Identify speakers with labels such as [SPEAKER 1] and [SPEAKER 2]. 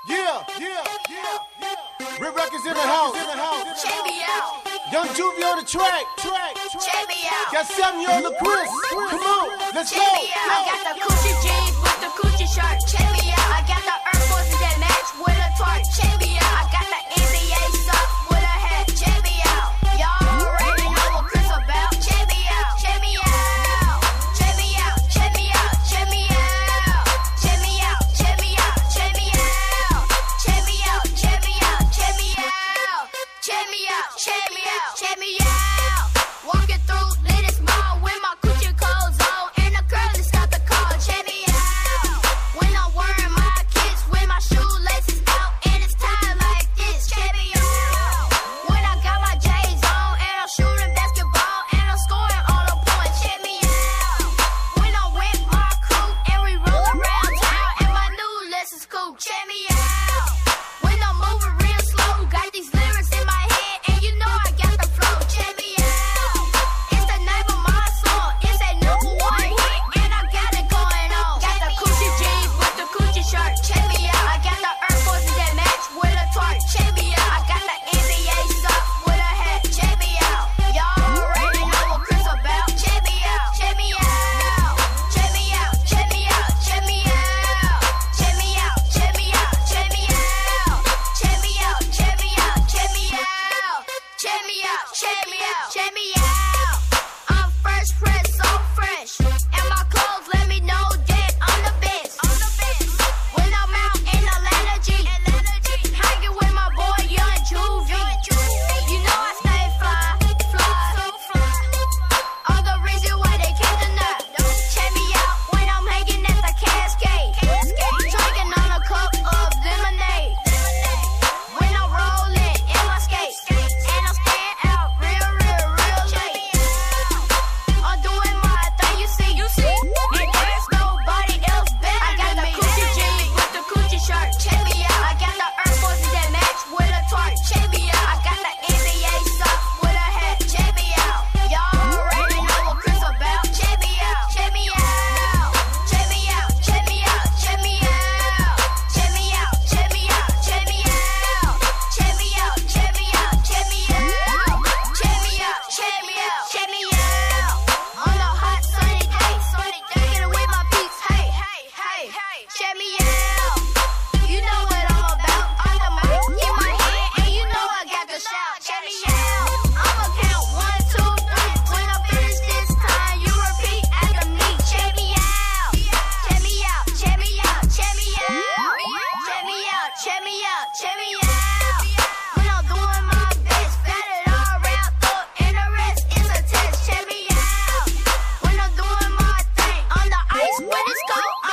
[SPEAKER 1] Rip Records in the house.
[SPEAKER 2] Check me out.
[SPEAKER 1] Young Juvie on the track.
[SPEAKER 2] Check me out.
[SPEAKER 1] Got 7-year-old LaChris. Come on, let's go.
[SPEAKER 2] Check me out. I got the Coochie jeans with the Coochie shirt. Check me out. I got the Air Forces that match with a twerk. Check me out. I got the NBA socks with a hat. Check me out. Y'all already know what Chris about. Check me out. Check me out. Check me out. Check me out. Check me out. Check me out. Check me out. Check me out. Check me out. Check me out. Check me out. Check me out. Check me out. Check me out. Walking through Little Mall with my Coochie clothes on and the girl is got the call. Check me out. When I'm wearing my kicks with my shoelaces out and it's tied like this. Check me out. When I got my J's on and I'm shooting basketball and I'm scoring all the points. Check me out. When I'm with my crew and we roll around town and my new lessons cool. Check me out. When I'm moving real slow, got these lyrics in my head and you know I got the flow. Check me out. It's the name of my song. It's that number one hit and I got it going on. Got the Coochie jeans with the Coochie shirt. Check me out. I got the Air Forces that match with a twerk. Check me out. I got the NBA socks with a hat. Check me out. Y'all already know what Chris about. Check me out. Check me out. Check me out. Check me out. Check me out. Check me out. Check me out. Check me out. Check me out. Check me out. Check me out. Check me out. Check me out. Check me out. I'm fresh, fresh, so fresh. And my clothes let me know that I'm the best. When I'm out in Atlanta, G. Hanging with my boy Young Juvie. You know I stay fly, so fly. All the reason why they can't deny. Check me out when I'm hanging at the Cascade. Drinking on a cup of lemonade. When I'm rolling in my skates. And I'm staying out real late. I'm doing my thing, you see. And there's nobody else better. I got the Coochie jeans with the Coochie shirt. Check me out. I got the Air Forces that match with a twerk. Check me out. I got the NBA socks with a hat. Check me out. Y'all already know what Chris about. Check me out. Check me out. Check me out. Check me out. Check me out. Check me out. Check me out. Check me out. Check me out. Check me out. Check me out. Check me out. Check me out. Check me out. On a hot sunny day, kicking it with my peeps. Hey. Check me out. You know what I'm about. On the mic in my hand, and you know I got the shout. Check me out. I'ma count 1, 2, 3. When I finish this time, you repeat after me. Check me out. Check me out. Check me out. Check me out. Check me out. Check me out. Check me out. When I'm doing my best, got it all wrapped up, and the rest is a test. Check me out. When I'm doing my thing on the ice when it's cold.